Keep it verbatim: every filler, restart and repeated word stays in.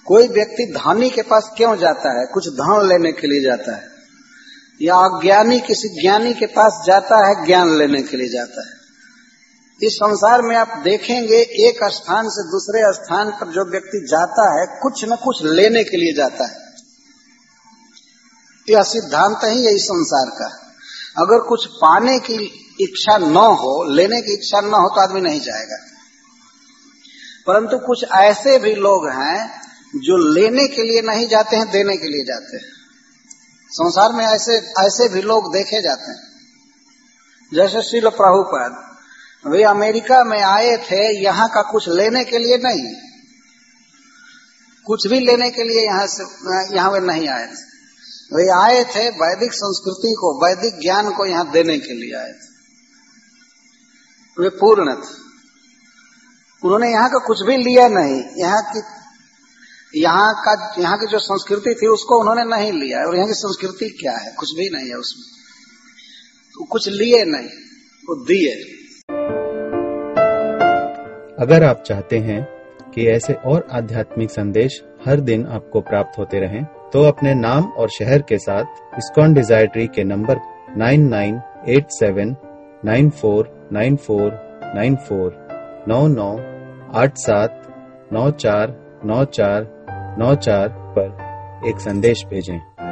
कोई व्यक्ति धनी के पास क्यों जाता है? कुछ धन लेने के लिए जाता है, या अज्ञानी किसी ज्ञानी के पास जाता है ज्ञान लेने के लिए जाता है। इस संसार में आप देखेंगे एक स्थान से दूसरे स्थान पर जो व्यक्ति जाता है कुछ न कुछ लेने के लिए जाता है। यह सिद्धांत ही है इस संसार का। अगर कुछ पाने की इच्छा न हो, लेने की इच्छा न हो तो आदमी नहीं जाएगा। परंतु कुछ ऐसे भी लोग हैं जो लेने के लिए नहीं जाते हैं, देने के लिए जाते हैं। संसार में ऐसे ऐसे भी लोग देखे जाते हैं। जैसे श्रील प्रभुपाद, वे अमेरिका में आए थे यहाँ का कुछ लेने के लिए नहीं, कुछ भी लेने के लिए यहाँ से यहाँ वे नहीं आए थे। वे आए थे वैदिक संस्कृति को, वैदिक ज्ञान को यहाँ देने के लिए आए थे। वे पूर्ण थे। उन्होंने यहाँ का कुछ भी लिया नहीं। यहाँ की यहाँ का यहाँ की जो संस्कृति थी उसको उन्होंने नहीं लिया। और यहाँ की संस्कृति क्या है? कुछ भी नहीं है उसमें। तो कुछ लिए नहीं, वो दिए। अगर आप चाहते हैं कि ऐसे और आध्यात्मिक संदेश हर दिन आपको प्राप्त होते रहें, तो अपने नाम और शहर के साथ इस्कॉन डिजायर ट्री के number nine nine eight seven nine four nine four nine four नौ नौ आठ सात नौ चार नौ चार नौ चार पर एक संदेश भेजें।